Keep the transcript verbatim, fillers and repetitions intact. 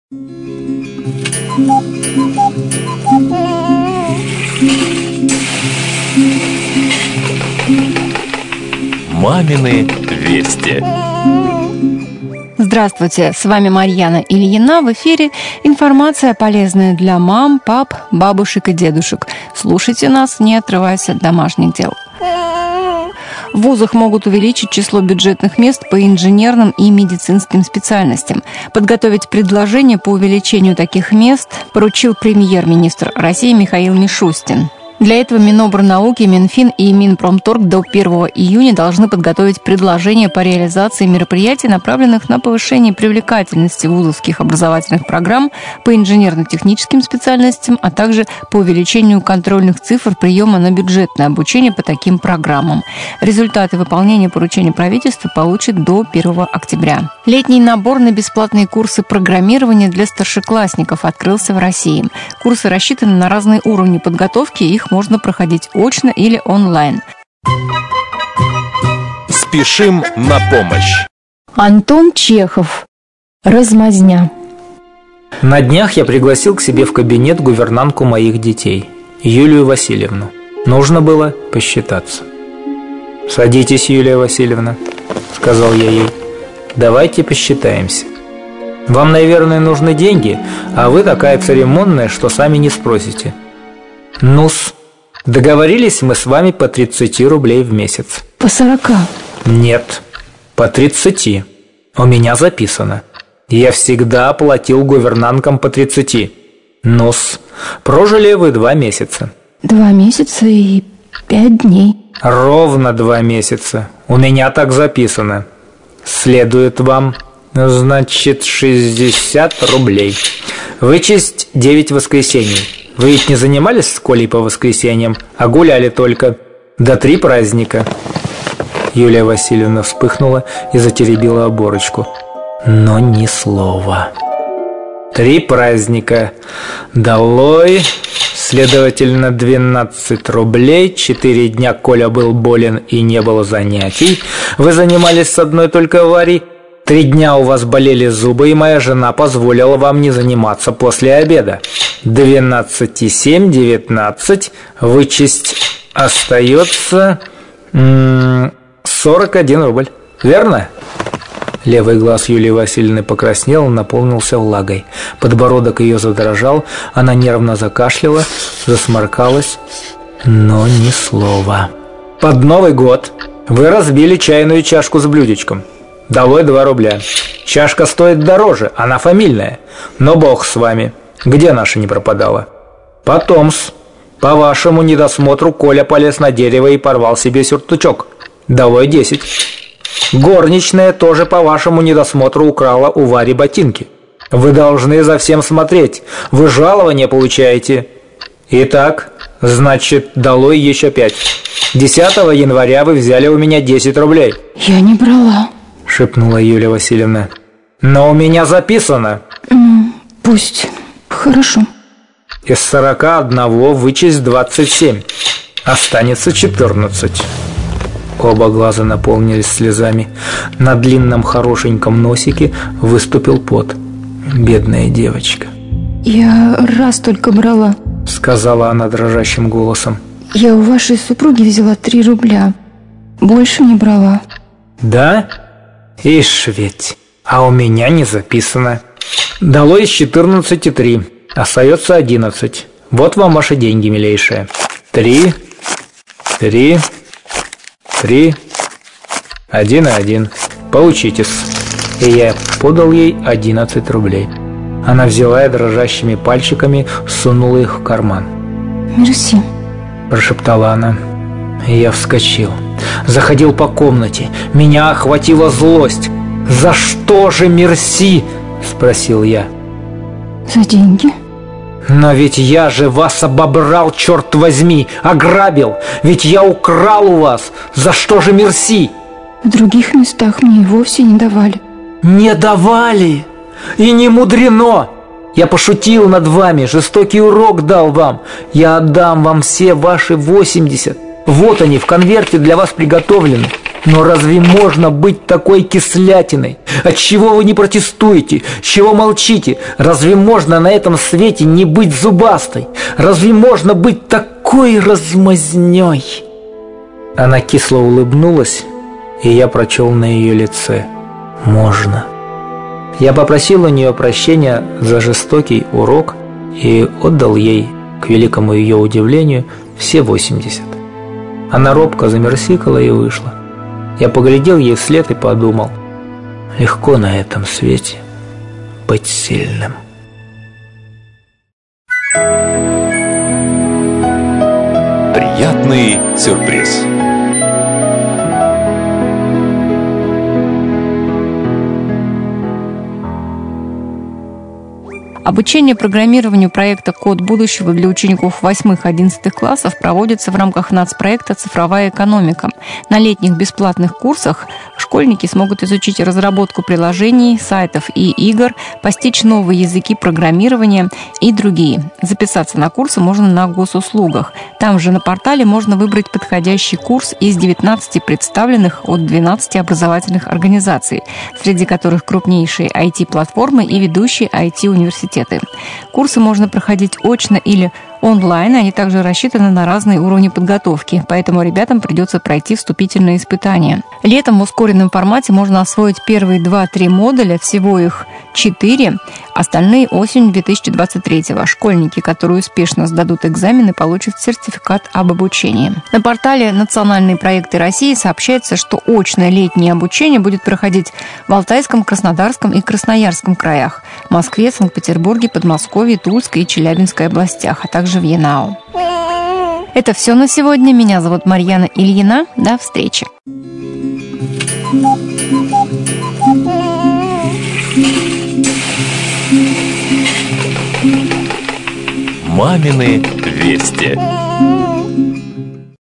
Мамины вести. Здравствуйте, с вами Марьяна Ильина. В эфире информация, полезная для мам, пап, бабушек и дедушек. Слушайте нас, не отрываясь от домашних дел. В вузах могут увеличить число бюджетных мест по инженерным и медицинским специальностям. Подготовить предложение по увеличению таких мест поручил премьер-министр России Михаил Мишустин. Для этого Минобрнауки, Минфин и Минпромторг до первого июня должны подготовить предложения по реализации мероприятий, направленных на повышение привлекательности вузовских образовательных программ по инженерно-техническим специальностям, а также по увеличению контрольных цифр приема на бюджетное обучение по таким программам. Результаты выполнения поручения правительства получат до первого октября. Летний набор на бесплатные курсы программирования для старшеклассников открылся в России. Курсы рассчитаны на разные уровни подготовки, их можно проходить очно или онлайн. Спешим на помощь. Антон Чехов. Размазня. На днях я пригласил к себе в кабинет гувернантку моих детей, Юлию Васильевну. Нужно было посчитаться. «Садитесь, Юлия Васильевна», — сказал я ей. «Давайте посчитаемся. Вам, наверное, нужны деньги, а вы такая церемонная, что сами не спросите. Ну-с, договорились мы с вами по тридцати рублей в месяц». По сорока. Нет, по тридцати. У меня записано. Я всегда платил гувернанткам по тридцати. Ну-с, прожили вы два месяца. Два месяца и пять дней. Ровно два месяца. У меня так записано. Следует вам, значит, шестьдесят рублей. Вычесть девять воскресений. Вы ведь не занимались с Колей по воскресеньям, а гуляли только. До три праздника. Юлия Васильевна вспыхнула и затеребила оборочку. Но ни слова. Три праздника. Долой. Следовательно, двенадцать рублей. Четыре дня Коля был болен и не было занятий. Вы занимались с одной только Варей. Три дня у вас болели зубы, и моя жена позволила вам не заниматься после обеда. Двенадцать и семь, девятнадцать. Вычесть остается м- сорок один рубль. Верно? Левый глаз Юлии Васильевны покраснел, наполнился влагой. Подбородок ее задрожал, она нервно закашляла, засморкалась, но ни слова. Под Новый год вы разбили чайную чашку с блюдечком. Долой два рубля. Чашка стоит дороже, она фамильная. Но бог с вами. Где наша не пропадала? Потом-с, по вашему недосмотру, Коля полез на дерево и порвал себе сюртучок. Долой десять. Горничная тоже по вашему недосмотру украла у Вари ботинки. Вы должны за всем смотреть. Вы жалование получаете. Итак, значит, долой еще пять. десятого января вы взяли у меня десять рублей. Я не брала, шепнула Юлия Васильевна. Но у меня записано. М, Пусть. Хорошо. Из сорока одного вычесть двадцать семь. Останется четырнадцать. Оба глаза наполнились слезами. На длинном хорошеньком носике выступил пот. Бедная девочка. Я раз только брала, сказала она дрожащим голосом. Я у вашей супруги взяла три рубля. Больше не брала. Да? Ишь ведь. А у меня не записано. Дало из четырнадцати три. Остается одиннадцать. Вот вам ваши деньги, милейшая. Три. Три. Три. Один и один. Поучитесь. И я подал ей одиннадцать рублей. Она взяла и дрожащими пальчиками сунула их в карман. Мерси, прошептала она. И я вскочил. Заходил по комнате. Меня охватила злость. «За что же мерси?» – спросил я. За деньги. Но ведь я же вас обобрал, черт возьми, ограбил. Ведь я украл у вас. За что же мерси? В других местах мне и вовсе не давали. Не давали? И не мудрено. Я пошутил над вами, жестокий урок дал вам. Я отдам вам все ваши восемьдесят. Вот они в конверте для вас приготовлены. Но разве можно быть такой кислятиной? Отчего вы не протестуете? Чего молчите? Разве можно на этом свете не быть зубастой? Разве можно быть такой размазнёй? Она кисло улыбнулась, и я прочел на ее лице: можно. Я попросил у нее прощения за жестокий урок и отдал ей, к великому ее удивлению, все восемьдесят. Она робко замерсикала и вышла. Я поглядел ей вслед и подумал: легко на этом свете быть сильным. Приятный сюрприз. Обучение программированию проекта «Код будущего» для учеников восьмых-одиннадцатых классов проводится в рамках нацпроекта «Цифровая экономика». На летних бесплатных курсах школьники смогут изучить разработку приложений, сайтов и игр, постичь новые языки программирования и другие. Записаться на курсы можно на госуслугах. Там же на портале можно выбрать подходящий курс из девятнадцати представленных от двенадцати образовательных организаций, среди которых крупнейшие ай ти-платформы и ведущие ай ти-университеты. Курсы можно проходить очно или онлайн, они также рассчитаны на разные уровни подготовки, поэтому ребятам придется пройти вступительные испытания. Летом в ускоренном формате можно освоить первые два-три модуля, всего их четыре, остальные осенью две тысячи двадцать третьего. Школьники, которые успешно сдадут экзамены, получат сертификат об обучении. На портале «Национальные проекты России» сообщается, что очное летнее обучение будет проходить в Алтайском, Краснодарском и Красноярском краях, Москве, Санкт-Петербурге, Подмосковье, Тульской и Челябинской областях, а также в Янао. Это все на сегодня. Меня зовут Марьяна Ильина. До встречи. Мамины вести.